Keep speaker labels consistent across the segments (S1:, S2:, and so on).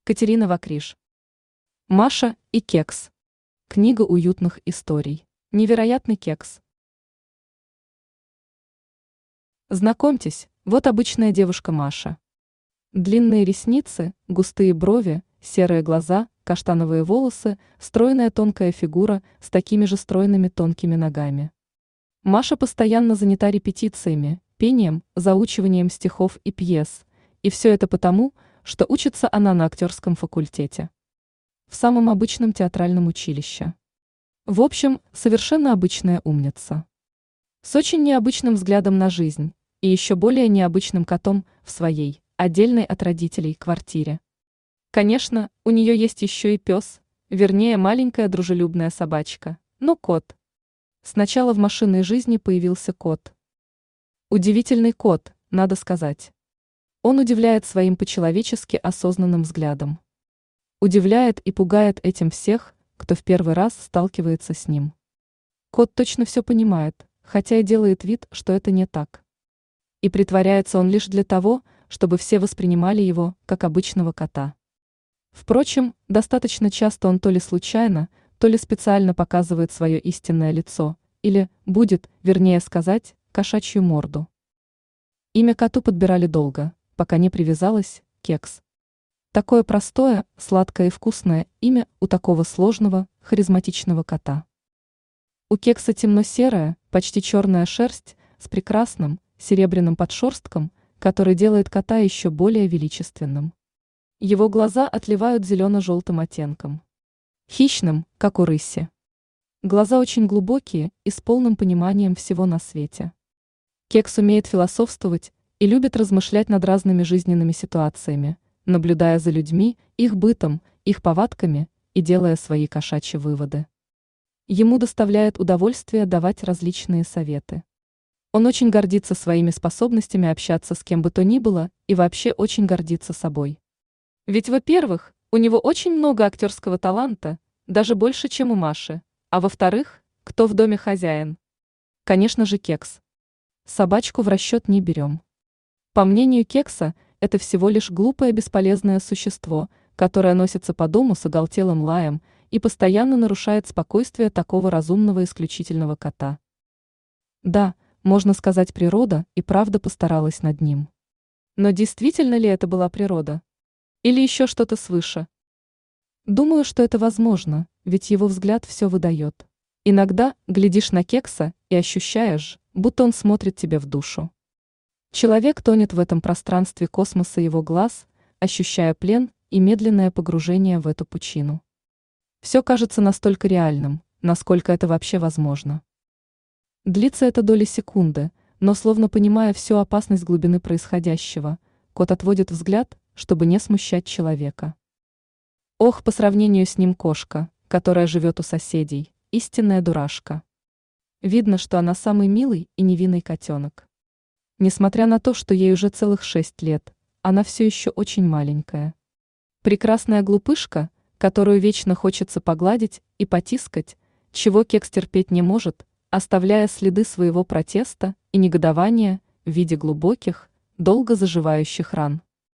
S1: Катерина Вакриш. Маша и Кекс. Книга уютных историй. Невероятный кекс. Знакомьтесь, вот обычная девушка Маша. Длинные ресницы, густые брови, серые глаза, каштановые волосы, стройная тонкая фигура с такими же стройными тонкими ногами. Маша постоянно занята репетициями, пением, заучиванием стихов и пьес, и все это потому, что учится она на актерском факультете. В самом обычном театральном училище. В общем, совершенно обычная умница. С очень необычным взглядом на жизнь и еще более необычным котом в своей, отдельной от родителей, квартире. Конечно, у нее есть еще и пес, вернее маленькая дружелюбная собачка, но кот. Сначала в машинной жизни появился кот. Удивительный кот, надо сказать. Он удивляет своим по-человечески осознанным взглядом. Удивляет и пугает этим всех, кто в первый раз сталкивается с ним. Кот точно все понимает, хотя и делает вид, что это не так. И притворяется он лишь для того, чтобы все воспринимали его как обычного кота. Впрочем, достаточно часто он то ли случайно, то ли специально показывает свое истинное лицо, или будет, вернее сказать, кошачью морду. Имя коту подбирали долго, пока не привязалась Кекс. Такое простое, сладкое и вкусное имя у такого сложного, харизматичного кота. У Кекса темно-серая, почти черная шерсть с прекрасным, серебряным подшерстком, который делает кота еще более величественным. Его глаза отливают зелено-желтым оттенком. Хищным, как у рыси. Глаза очень глубокие и с полным пониманием всего на свете. Кекс умеет философствовать и любит размышлять над разными жизненными ситуациями, наблюдая за людьми, их бытом, их повадками и делая свои кошачьи выводы. Ему доставляет удовольствие давать различные советы. Он очень гордится своими способностями общаться с кем бы то ни было и вообще очень гордится собой. Ведь, во-первых, у него очень много актерского таланта, даже больше, чем у Маши, а во-вторых, кто в доме хозяин? Конечно же, Кекс. Собачку в расчет не берем. По мнению Кекса, это всего лишь глупое бесполезное существо, которое носится по дому с оголтелым лаем и постоянно нарушает спокойствие такого разумного исключительного кота. Да, можно сказать, природа и правда постаралась над ним. Но действительно ли это была природа? Или еще что-то свыше? Думаю, что это возможно, ведь его взгляд все выдает. Иногда глядишь на Кекса и ощущаешь, будто он смотрит тебе в душу. Человек тонет в этом пространстве космоса его глаз, ощущая плен и медленное погружение в эту пучину. Все кажется настолько реальным, насколько это вообще возможно. Длится это доли секунды, но словно понимая всю опасность глубины происходящего, кот отводит взгляд, чтобы не смущать человека. Ох, по сравнению с ним кошка, которая живет у соседей, истинная дурашка. Видно, что она самый милый и невинный котенок. Несмотря на то, что ей уже целых 6 лет, она все еще очень маленькая. Прекрасная глупышка, которую вечно хочется погладить и потискать, чего Кекс терпеть не может, оставляя следы своего протеста и негодования в виде глубоких, долго заживающих ран.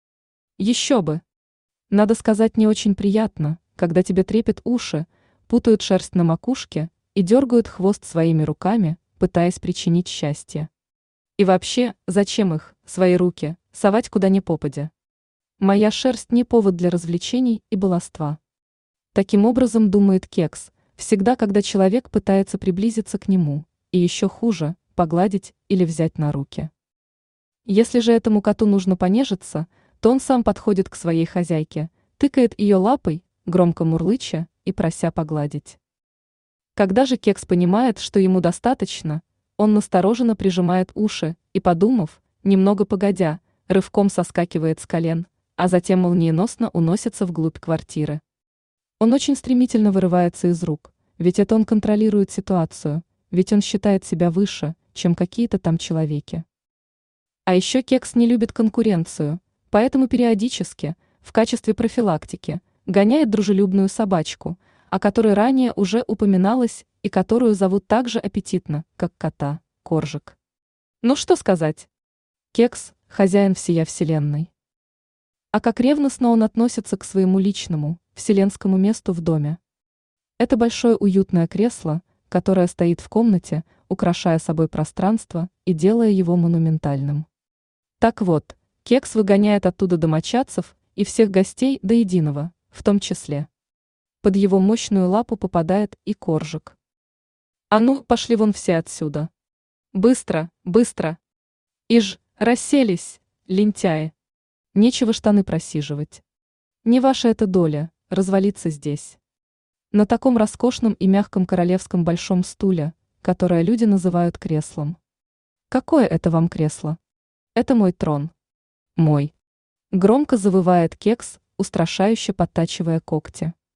S1: Еще бы! Надо сказать, не очень приятно, когда тебе трепет уши, путают шерсть на макушке и дергают хвост своими руками, пытаясь причинить счастье. И вообще, зачем их, свои руки, совать куда ни попадя? Моя шерсть не повод для развлечений и баловства. Таким образом думает Кекс, всегда когда человек пытается приблизиться к нему, и еще хуже, погладить или взять на руки. Если же этому коту нужно понежиться, то он сам подходит к своей хозяйке, тыкает ее лапой, громко мурлыча и прося погладить. Когда же Кекс понимает, что ему достаточно, он настороженно прижимает уши и, подумав, немного погодя, рывком соскакивает с колен, а затем молниеносно уносится вглубь квартиры. Он очень стремительно вырывается из рук, ведь это он контролирует ситуацию, ведь он считает себя выше, чем какие-то там человеки. А еще Кекс не любит конкуренцию, поэтому периодически, в качестве профилактики, гоняет дружелюбную собачку, о которой ранее уже упоминалось и которую зовут так же аппетитно, как кота, Коржик. Ну что сказать? Кекс – хозяин всея вселенной. А как ревностно он относится к своему личному, вселенскому месту в доме. Это большое уютное кресло, которое стоит в комнате, украшая собой пространство и делая его монументальным. Так вот, Кекс выгоняет оттуда домочадцев и всех гостей до единого, в том числе. Под его мощную лапу попадает и Коржик. А ну, пошли вон все отсюда. Быстро, быстро. Иж, расселись, лентяи. Нечего штаны просиживать. Не ваша это доля, развалиться здесь. На таком роскошном и мягком королевском большом стуле, которое люди называют креслом. Какое это вам кресло? Это мой трон. Мой. Громко завывает Кекс, устрашающе подтачивая когти.